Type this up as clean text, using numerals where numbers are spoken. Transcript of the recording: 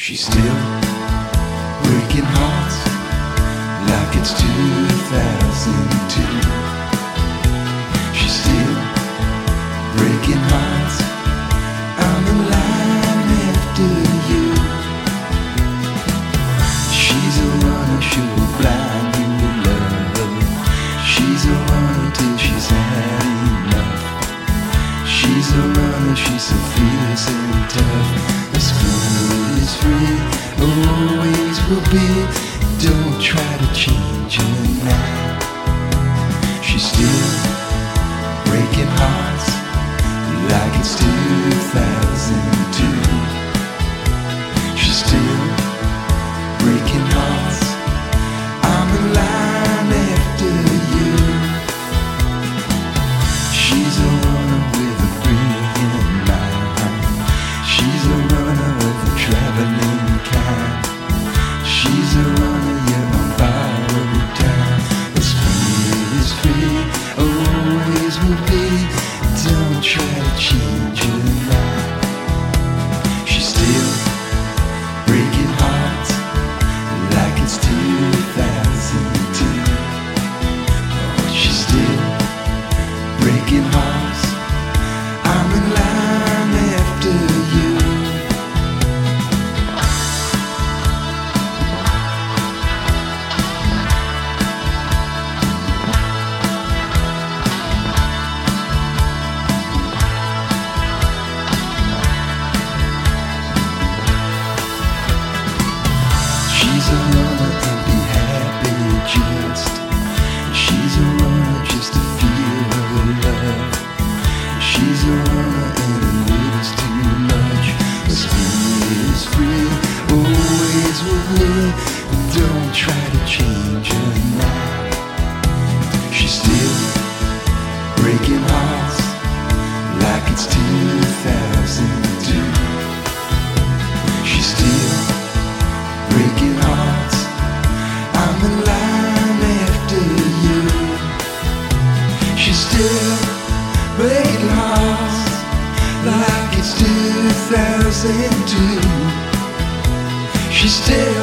She's still breaking hearts like it's 2002. She's still breaking hearts. I'm alive after you. She's a runner, she'll blind you with love. She's a runner till she's had enough. She's a runner, she's so fierce and tough. The school is free, always will be. Don't try to change her now. She's still breaking hearts like it's 2002. She's still breaking hearts. I'm in line after you. She's a runner with a brilliant mind. She's a runner of the traveling kind. She's a runner, yeah, on borrowed time. The spirit is free, always will be. Don't try to change her mind. She's still breaking hearts like it's 2002. Oh, she's still breaking hearts. I'm in line after you. She's a runner and be happy just. She's a runner just to feel her love. She's a runner and it lives too much. The spirit is free, always will live. Don't try to change her now. She's still breaking hearts like it's 2002. She's still breaking hearts. I'm in line after you. She's still breaking hearts like it's 2002. She's still